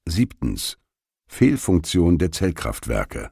7. Fehlfunktion der Zellkraftwerke.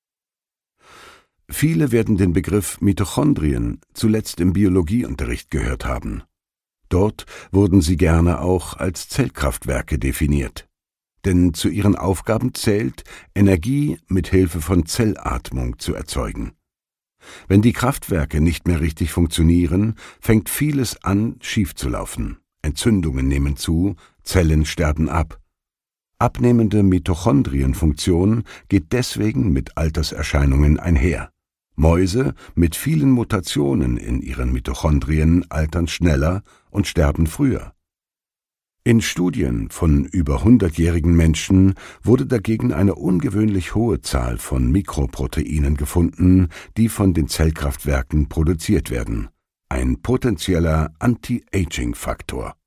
Viele werden den Begriff Mitochondrien zuletzt im Biologieunterricht gehört haben. Dort wurden sie gerne auch als Zellkraftwerke definiert. Denn zu ihren Aufgaben zählt, Energie mit Hilfe von Zellatmung zu erzeugen. Wenn die Kraftwerke nicht mehr richtig funktionieren, fängt vieles an, schief zu laufen. Entzündungen nehmen zu, Zellen sterben ab. Abnehmende Mitochondrienfunktion geht deswegen mit Alterserscheinungen einher. Mäuse mit vielen Mutationen in ihren Mitochondrien altern schneller und sterben früher. In Studien von über 100-jährigen Menschen wurde dagegen eine ungewöhnlich hohe Zahl von Mikroproteinen gefunden, die von den Zellkraftwerken produziert werden. Ein potenzieller Anti-Aging-Faktor.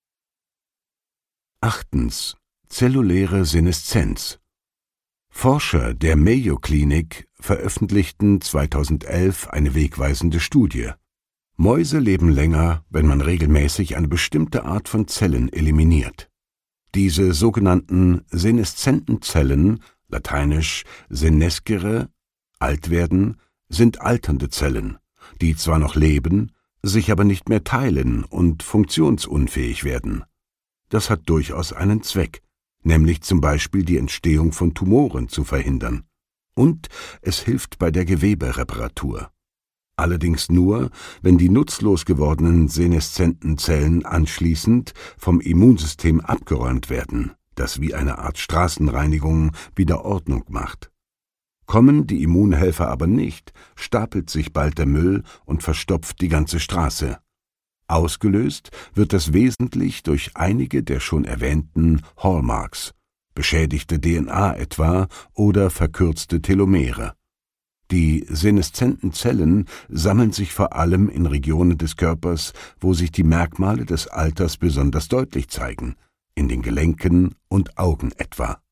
8. Zelluläre Seneszenz. Forscher der Mayo Clinic veröffentlichten 2011 eine wegweisende Studie. Mäuse leben länger, wenn man regelmäßig eine bestimmte Art von Zellen eliminiert. Diese sogenannten seneszenten Zellen, lateinisch senescere, alt werden, sind alternde Zellen, die zwar noch leben, sich aber nicht mehr teilen und funktionsunfähig werden. Das hat durchaus einen Zweck, nämlich zum Beispiel die Entstehung von Tumoren zu verhindern. Und es hilft bei der Gewebereparatur. Allerdings nur, wenn die nutzlos gewordenen seneszenten Zellen anschließend vom Immunsystem abgeräumt werden, das wie eine Art Straßenreinigung wieder Ordnung macht. Kommen die Immunhelfer aber nicht, stapelt sich bald der Müll und verstopft die ganze Straße. Ausgelöst wird das wesentlich durch einige der schon erwähnten Hallmarks, beschädigte DNA etwa oder verkürzte Telomere. Die seneszenten Zellen sammeln sich vor allem in Regionen des Körpers, wo sich die Merkmale des Alters besonders deutlich zeigen, in den Gelenken und Augen etwa.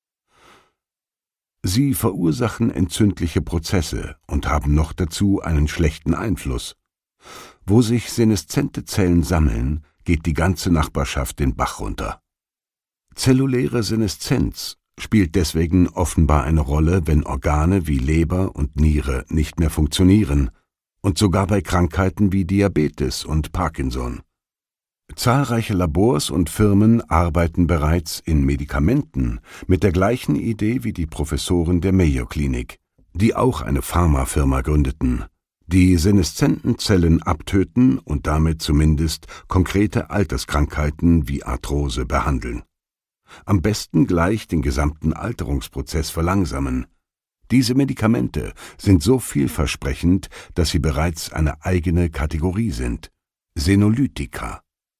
Sie verursachen entzündliche Prozesse und haben noch dazu einen schlechten Einfluss. Wo sich seneszente Zellen sammeln, geht die ganze Nachbarschaft den Bach runter. Zelluläre Seneszenz spielt deswegen offenbar eine Rolle, wenn Organe wie Leber und Niere nicht mehr funktionieren und sogar bei Krankheiten wie Diabetes und Parkinson. Zahlreiche Labors und Firmen arbeiten bereits in Medikamenten mit der gleichen Idee wie die Professoren der Mayo Clinic, die auch eine Pharmafirma gründeten, die seneszenten Zellen abtöten und damit zumindest konkrete Alterskrankheiten wie Arthrose behandeln. Am besten gleich den gesamten Alterungsprozess verlangsamen. Diese Medikamente sind so vielversprechend, dass sie bereits eine eigene Kategorie sind. Senolytika.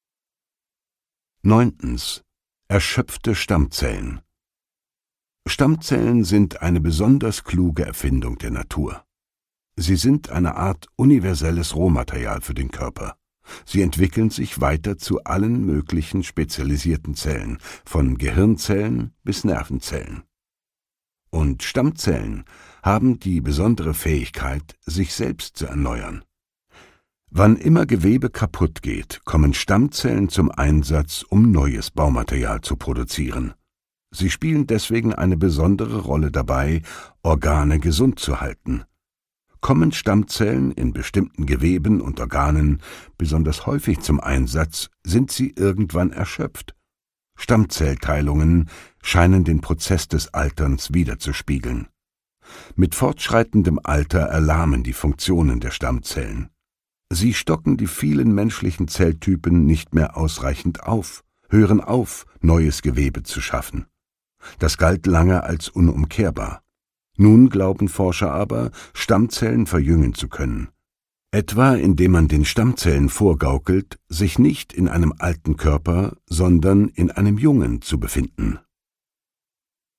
9. Erschöpfte Stammzellen. Stammzellen sind eine besonders kluge Erfindung der Natur. Sie sind eine Art universelles Rohmaterial für den Körper. Sie entwickeln sich weiter zu allen möglichen spezialisierten Zellen, von Gehirnzellen bis Nervenzellen. Und Stammzellen haben die besondere Fähigkeit, sich selbst zu erneuern. Wann immer Gewebe kaputt geht, kommen Stammzellen zum Einsatz, um neues Baumaterial zu produzieren. Sie spielen deswegen eine besondere Rolle dabei, Organe gesund zu halten. Kommen Stammzellen in bestimmten Geweben und Organen besonders häufig zum Einsatz, sind sie irgendwann erschöpft. Stammzellteilungen scheinen den Prozess des Alterns widerzuspiegeln. Mit fortschreitendem Alter erlahmen die Funktionen der Stammzellen. Sie stocken die vielen menschlichen Zelltypen nicht mehr ausreichend auf, hören auf, neues Gewebe zu schaffen. Das galt lange als unumkehrbar. Nun glauben Forscher aber, Stammzellen verjüngen zu können. Etwa indem man den Stammzellen vorgaukelt, sich nicht in einem alten Körper, sondern in einem jungen zu befinden.